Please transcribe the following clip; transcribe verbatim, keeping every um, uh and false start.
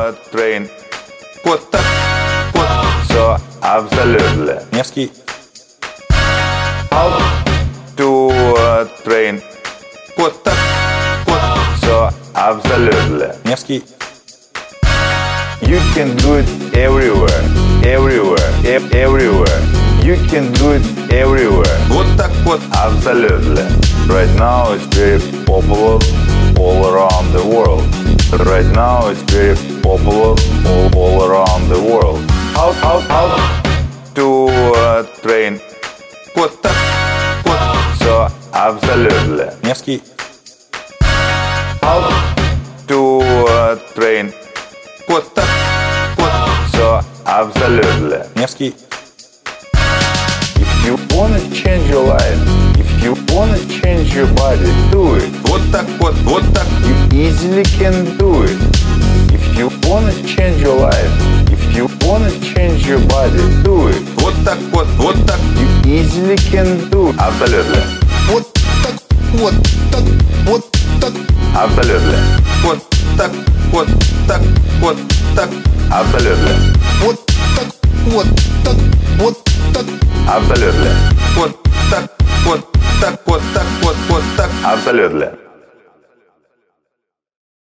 uh, train. Вот так, вот, so absolutely. Невский. How to uh, train. Вот так, вот, so absolutely. Невский. You can do it everywhere, everywhere, e- everywhere. You can do it everywhere. Вот так вот, absolutely. Right now it's very popular all around the world. Right now it's very popular all, all around the world. How, how, how to uh, train. Вот так вот, so absolutely. Невский. How to uh, train. Вот так вот, so absolutely. Невский. If you wanna change your life, if you wanna change your body, do it. Вот так вот, вот так. You easily can do it. If you wanna change your life, if you wanna change your body, do it. Вот так вот, вот так. You easily can do it. Absolutely. Вот так, вот так, вот так. Absolutely. Вот так, вот так, вот так. Absolutely. Вот так, вот так, вот так. Absolutely. Вот так, вот так, вот так, вот, вот так. Absolutely.